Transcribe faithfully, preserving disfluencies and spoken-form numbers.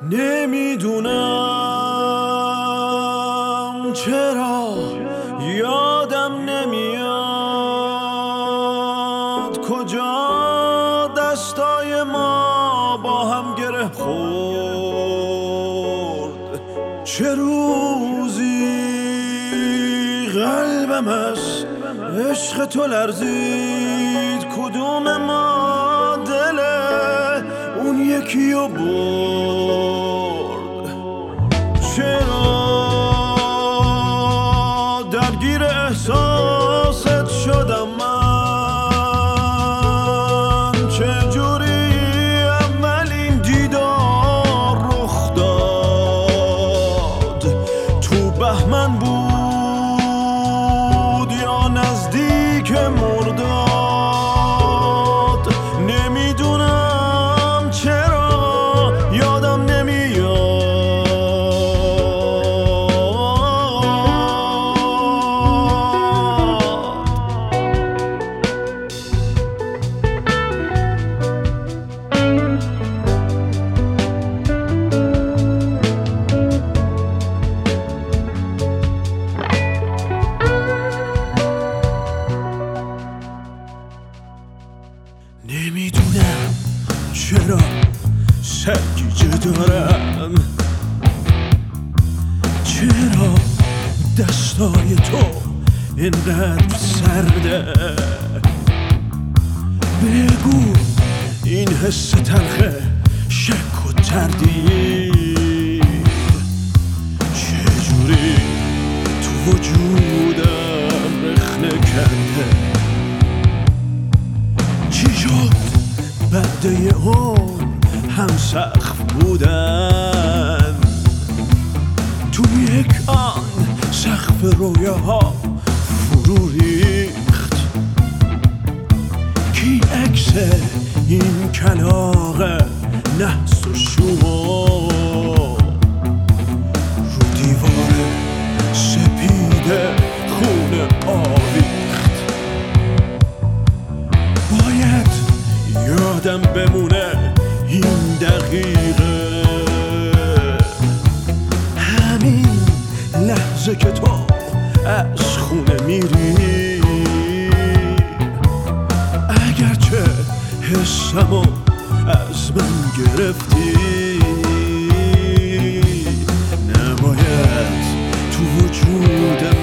نمیدونم چرا یادم نمیاد کجا دستای ما با هم گره خورد. چه روزی قلبم از عشق تو لرزید، کدوم ما دل اون یکی رو برد. چرا درگیر احساست شدم من؟ چجوری اولین دیدار رخ داد؟ تو بهمن بود یا نزدیک مرداد؟ نمیدونم چرا یادم نمیاد. نمیدونم چرا سرگیجه دارم، چرا دستای تو اینقدر سرده. بگو این حس تلخه شک و تردید چجوری تو وجودم رخنه کرده. چی شد بعد یه عمر هم سقف بودن، تو یک آن سقف رویاها فرو ریخت. کی عکس این کلاغ نحس و شما رو دیوار سپید خون آویخت؟ باید یادم بمونه این دقیقه، همین لحظه که تو از خونه میری. اگرچه حسمو از من گرفتی، نباید تو وجودم